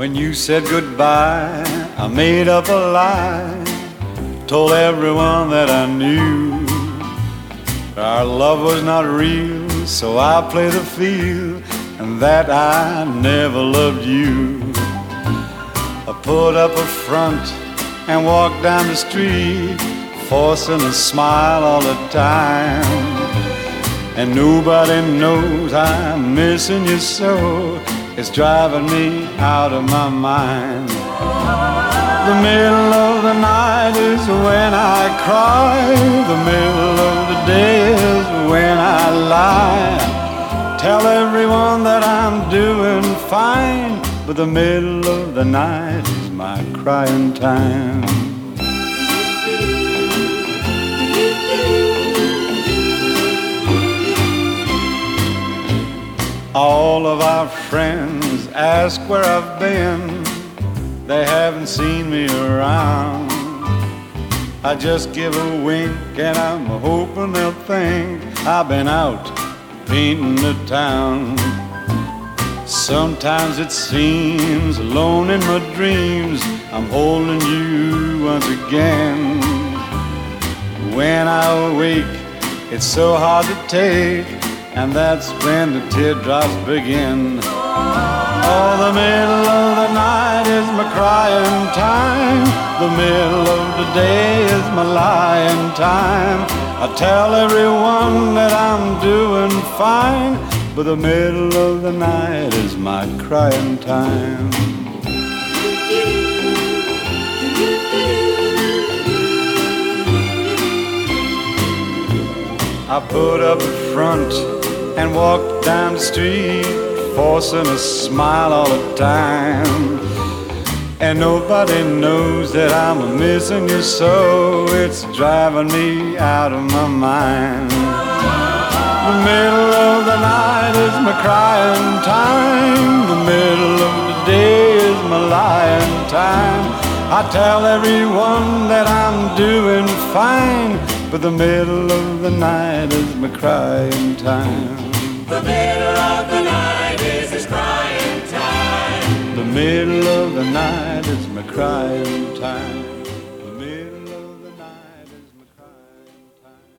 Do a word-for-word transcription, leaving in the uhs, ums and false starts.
When you said goodbye, I made up a lie, told everyone that I knew our love was not real, so I played the field and that I never loved you. I put up a front and walked down the street, forcing a smile all the time. And nobody knows I'm missing you so, it's driving me out of my mind. The middle of the night is when I cry, the middle of the day is when I lie. Tell everyone that I'm doing fine, but the middle of the night is my crying time. All of our friends ask where I've been, they haven't seen me around. I just give a wink and I'm hoping they'll think I've been out painting the town. Sometimes it seems alone in my dreams I'm holding you once again. When I awake it's so hard to take, and that's when the teardrops begin. Oh, the middle of the night is my crying time, the middle of the day is my lying time. I tell everyone that I'm doing fine, but the middle of the night is my crying time. I put up a front and walk down the street, forcing a smile all the time. And nobody knows that I'm missing you so, it's driving me out of my mind. The middle of the night is my crying time, the middle of the day is my lying time. I tell everyone that I'm doing fine, but the middle of the night is my crying time. The middle of the night is his crying time. The middle of the night is my crying time.